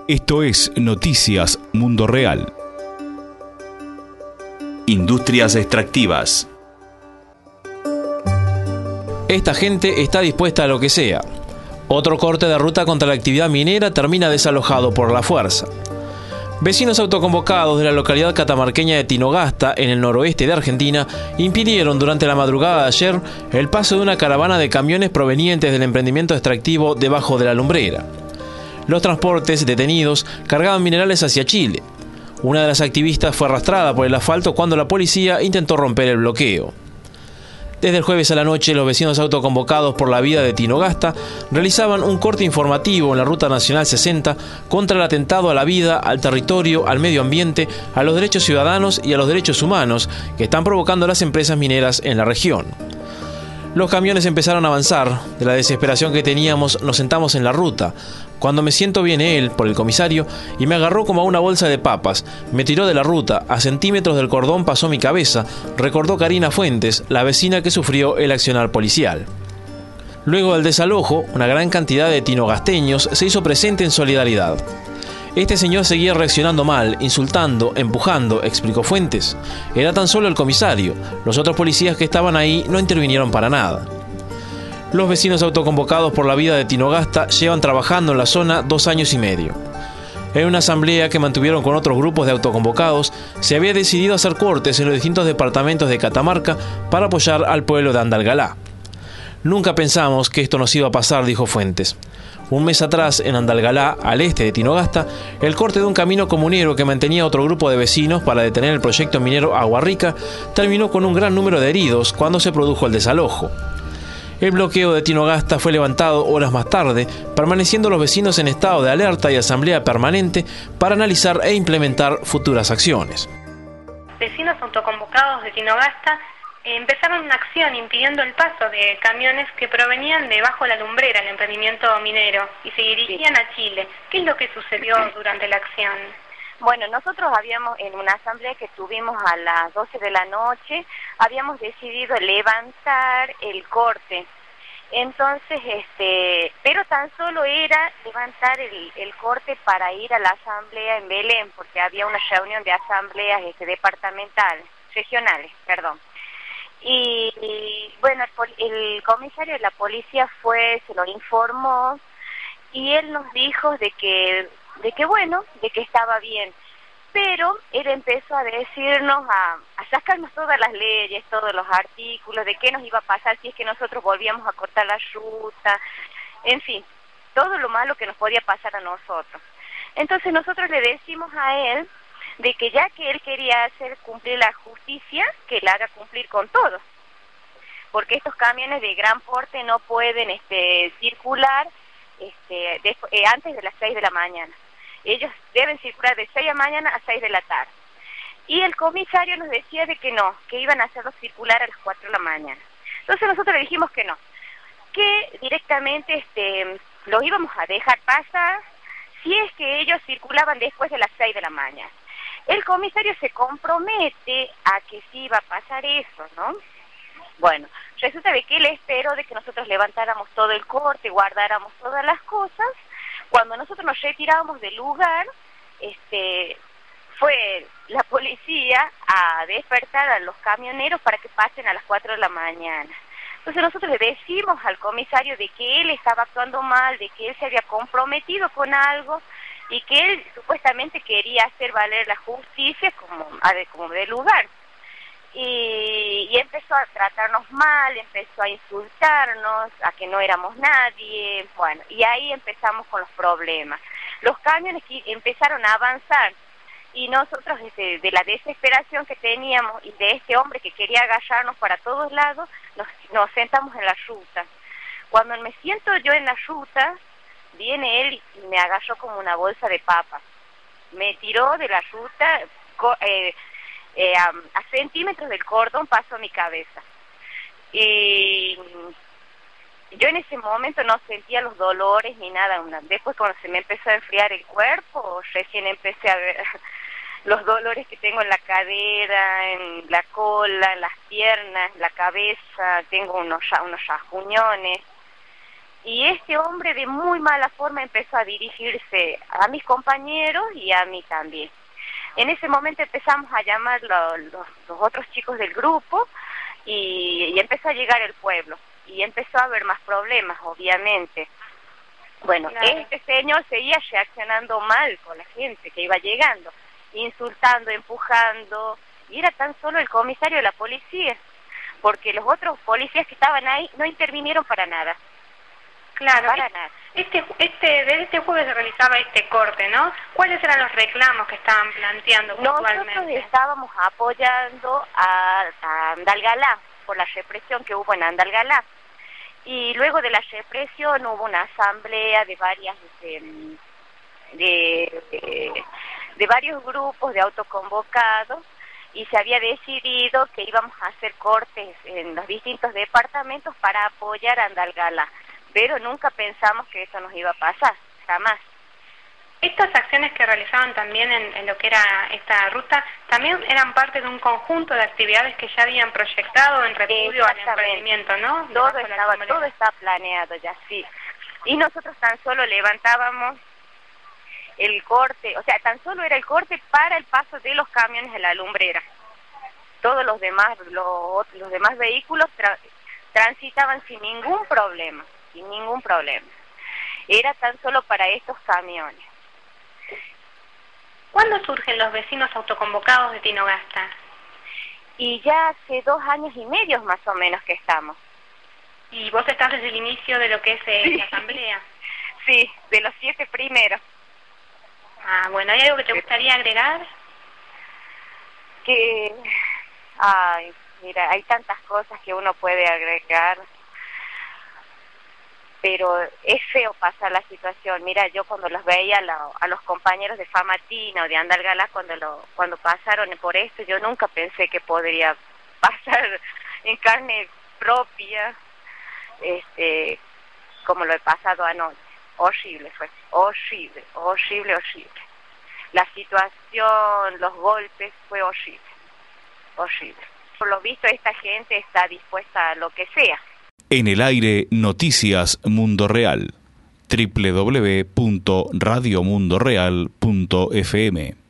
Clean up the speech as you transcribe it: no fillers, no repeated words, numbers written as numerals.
Esto es Noticias Mundo Real. Industrias extractivas. Esta gente está dispuesta a lo que sea. Otro corte de ruta contra la actividad minera termina desalojado por la fuerza. Vecinos autoconvocados de la localidad catamarqueña de Tinogasta, en el noroeste de Argentina, impidieron durante la madrugada de ayer el paso de una caravana de camiones provenientes del emprendimiento extractivo debajo de la lumbrera. Los transportes detenidos cargaban minerales hacia Chile. Una de las activistas fue arrastrada por el asfalto cuando la policía intentó romper el bloqueo. Desde el jueves a la noche, los vecinos autoconvocados por la vida de Tinogasta realizaban un corte informativo en la Ruta Nacional 60 contra el atentado a la vida, al territorio, al medio ambiente, a los derechos ciudadanos y a los derechos humanos que están provocando las empresas mineras en la región. Los camiones empezaron a avanzar. De la desesperación que teníamos, nos sentamos en la ruta. Cuando me siento viene él, por el comisario, y me agarró como a una bolsa de papas. Me tiró de la ruta, a centímetros del cordón pasó mi cabeza, recordó Karina Fuentes, la vecina que sufrió el accionar policial. Luego del desalojo, una gran cantidad de tinogasteños se hizo presente en solidaridad. Este señor seguía reaccionando mal, insultando, empujando, explicó Fuentes. Era tan solo el comisario. Los otros policías que estaban ahí no intervinieron para nada. Los vecinos autoconvocados por la vida de Tinogasta llevan trabajando en la zona 2 años y medio. En una asamblea que mantuvieron con otros grupos de autoconvocados, se había decidido hacer cortes en los distintos departamentos de Catamarca para apoyar al pueblo de Andalgalá. Nunca pensamos que esto nos iba a pasar, dijo Fuentes. Un mes atrás, en Andalgalá, al este de Tinogasta, el corte de un camino comunero que mantenía otro grupo de vecinos para detener el proyecto minero Agua Rica terminó con un gran número de heridos cuando se produjo el desalojo. El bloqueo de Tinogasta fue levantado horas más tarde, permaneciendo los vecinos en estado de alerta y asamblea permanente para analizar e implementar futuras acciones. Vecinos autoconvocados de Tinogasta empezaron una acción impidiendo el paso de camiones que provenían de bajo la lumbrera, el emprendimiento minero, y se dirigían a Chile. ¿Qué es lo que sucedió durante la acción? Bueno, nosotros habíamos, en una asamblea que tuvimos a las 12 de la noche, habíamos decidido levantar el corte. Entonces, pero tan solo era levantar el corte para ir a la asamblea en Belén, porque había una reunión de asambleas departamentales, regionales, perdón. Y bueno, el comisario de la policía se lo informó y él nos dijo de que estaba bien, pero él empezó a decirnos, a sacarnos todas las leyes, todos los artículos, de qué nos iba a pasar si es que nosotros volvíamos a cortar la ruta, en fin, todo lo malo que nos podía pasar a nosotros. Entonces nosotros le decimos a él de que ya que él quería hacer cumplir la justicia, que la haga cumplir con todos, porque estos camiones de gran porte no pueden circular antes de las 6 de la mañana. Ellos deben circular de 6 de la mañana a 6 de la tarde. Y el comisario nos decía de que no, que iban a hacerlos circular a las 4 de la mañana. Entonces nosotros le dijimos que no, que directamente los íbamos a dejar pasar si es que ellos circulaban después de las 6 de la mañana. El comisario se compromete a que sí iba a pasar eso, ¿no? Bueno, resulta de que él esperó de que nosotros levantáramos todo el corte, guardáramos todas las cosas. Cuando nosotros nos retirábamos del lugar, fue la policía a despertar a los camioneros para que pasen a las 4 de la mañana. Entonces nosotros le decimos al comisario de que él estaba actuando mal, de que él se había comprometido con algo y que él supuestamente quería hacer valer la justicia como de lugar. Y empezó a tratarnos mal, empezó a insultarnos, a que no éramos nadie, bueno, y ahí empezamos con los problemas. Los camiones empezaron a avanzar y nosotros de la desesperación que teníamos y de este hombre que quería agarrarnos para todos lados, nos sentamos en la ruta. Cuando me siento yo en la ruta, viene él y me agarró como una bolsa de papas. Me tiró de la ruta, a centímetros del cordón pasó mi cabeza. Y yo en ese momento no sentía los dolores ni nada. Después cuando se me empezó a enfriar el cuerpo, recién empecé a ver los dolores que tengo en la cadera, en la cola, en las piernas, en la cabeza, tengo unos rasguñones. Y este hombre de muy mala forma empezó a dirigirse a mis compañeros y a mí también. En ese momento empezamos a llamar los otros chicos del grupo y empezó a llegar el pueblo. Y empezó a haber más problemas, obviamente. Bueno, claro. Este señor seguía reaccionando mal con la gente que iba llegando, insultando, empujando, y era tan solo el comisario de la policía, porque los otros policías que estaban ahí no intervinieron para nada. Claro, para nada. Desde este jueves se realizaba este corte, ¿no? ¿Cuáles eran los reclamos que estaban planteando puntualmente? Nosotros estábamos apoyando a Andalgalá por la represión que hubo en Andalgalá. Y luego de la represión hubo una asamblea de varios grupos de autoconvocados y se había decidido que íbamos a hacer cortes en los distintos departamentos para apoyar a Andalgalá. Pero nunca pensamos que eso nos iba a pasar, jamás. Estas acciones que realizaban también en lo que era esta ruta, también eran parte de un conjunto de actividades que ya habían proyectado en repudio al emprendimiento, ¿no? Todo está planeado ya, sí. Y nosotros tan solo levantábamos el corte, o sea, tan solo era el corte para el paso de los camiones de la lumbrera. Todos los demás vehículos transitaban sin ningún problema. Era tan solo para estos camiones. ¿Cuándo surgen los vecinos autoconvocados de Tinogasta? Y ya hace 2 años y medio más o menos que estamos. ¿Y vos estás desde el inicio de lo que es sí. La asamblea? Sí, de los 7 primeros. Ah, bueno, ¿hay algo que te gustaría agregar? Mira, hay tantas cosas que uno puede agregar, pero es feo pasar la situación. Mira, yo cuando los veía a los compañeros de Famatina o de Andalgalá cuando pasaron por esto, yo nunca pensé que podría pasar en carne propia, como lo he pasado anoche. Horrible fue, horrible. La situación, los golpes, fue horrible. Por lo visto, esta gente está dispuesta a lo que sea. En el aire, Noticias Mundo Real. www.radiomundoreal.fm